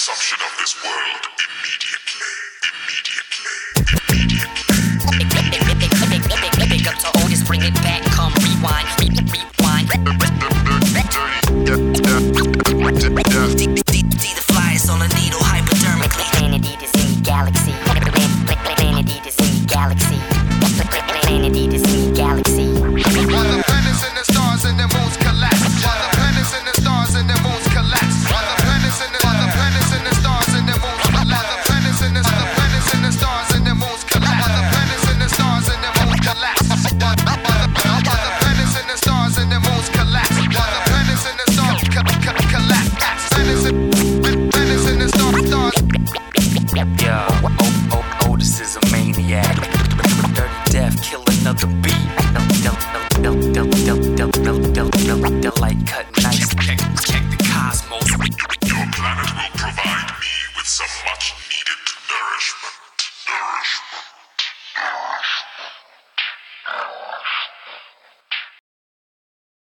consumption of this world immediately. Big up to Otis, bring it back, come rewind. See the flyers on a needle hypodermically. Planet Eaters in the galaxy. Planet Eaters in the galaxy. Planet Eaters in the galaxy. While the planets and the stars and the moons collapse. While the planets and the stars and the moons collapse. While the planets and the stars and the moons collapse. While the planets and the stars and the moons collapse. While the planets and the stars and the moons collapse. While the planets and the stars and the moons collapse. While the planets and the stars collapse. Planets and the stars. Yeah, Otis is a maniac. Dirty Death, kill another beat. They'll like cutting nice. Check the cosmos. Your planet will provide me with some much needed nourishment.